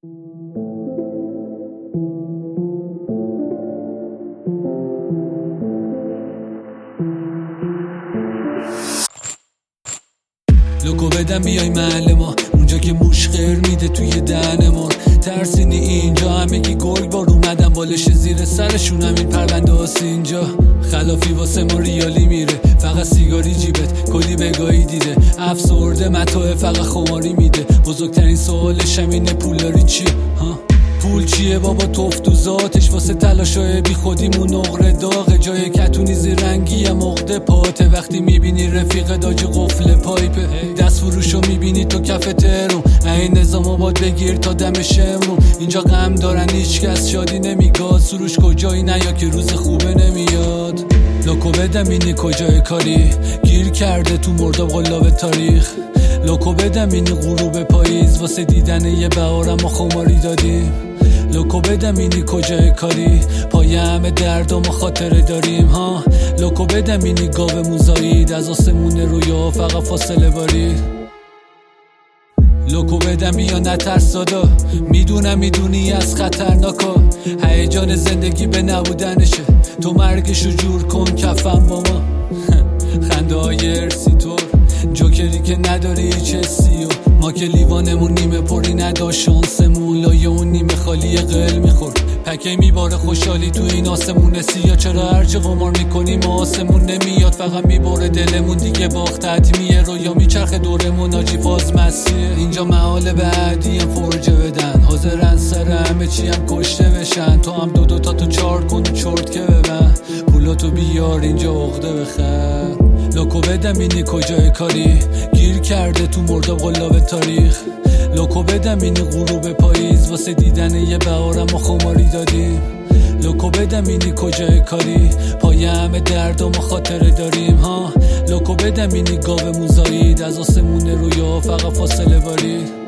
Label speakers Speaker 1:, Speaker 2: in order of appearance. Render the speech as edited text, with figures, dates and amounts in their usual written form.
Speaker 1: لوکو بدم بیای محل ما، اونجا که موش غیر میده توی دهنمون. ترسینی اینجا همگی گل بار اومدن بالش زیر سرشون، همین پرونده هاست اینجا. خلافی واسه ما ریالی میره، فقط سیگاری جیبت کلی بگاهی دیده. افسرده متاع فقط خماری میده، بزرگترین سوالش همینه پول داری چیه؟ پول چیه بابا؟ توف تو ذاتش، واسه تلاشای بی خودیمون نقره داغه. جای کتونی زیر رنگی مقده پاته، وقتی میبینی رفیق داج قفل پایپه. دست فروشو میبینی تو کف ترون، این نظام آباد بگیر تا دم شمرون. اینجا غم دارن هیچ کس شادی نمیگاد، سروش کجایی نیا که روز خوبه نمیاد. لوکو بدم اینی کجای کاری، گیر کرده تو مرداب قلاب تاریخ. لوکو بدم اینی غروب پاییز، واسه دیدن یه بهارم ما خماری دادیم. لوکو بدم اینی کجای کاری، پای همه درد و ما خاطره داریم ها. لوکو بدم اینی گاو موزایید، از آسمون رویا فقط فاصله بارید. لوکو بدم بیا نترس دادا، میدونم میدونی از خطرناکا. هیجان زندگی به نبودنشه، تو مرگشو جور کن کفن با ما. خنده های ارسی طور، جوکری که نداره هیچ حسی، و ما که لیوانمون نیمه پری نداشت شانسمون. لایه اون نیمه خالی قل میخورد، پکه میباره خوشحالی تو این آسمون سیاه. چرا هرچه قمار میکنیم آسمون نمیاد، فقط میبره دلمون دیگه باخت حتمیه. رویا میچرخه دورمون آجی فاز مسیه. اینجا محال بعدی هم فرجه بدن، حاضرن سر همه چی هم کشته بشن. تو هم دو تا تو چار کن و چرت که ببن، پولاتو بیار اینجا عقده بخن. لوکو بدم اینی کجای کاری، گیر کرده تو مرداب قلاب تاریخ. لوکو بدم اینی غروب پاییز، واسه دیدن یه بهارم ما خماری دادیم. لوکو بدم اینی کجای کاری، پای همه درد و ما خاطره داریم ها. لوکو بدم اینی گاو موزایید، از آسمون رویا فقط فاصله بارید.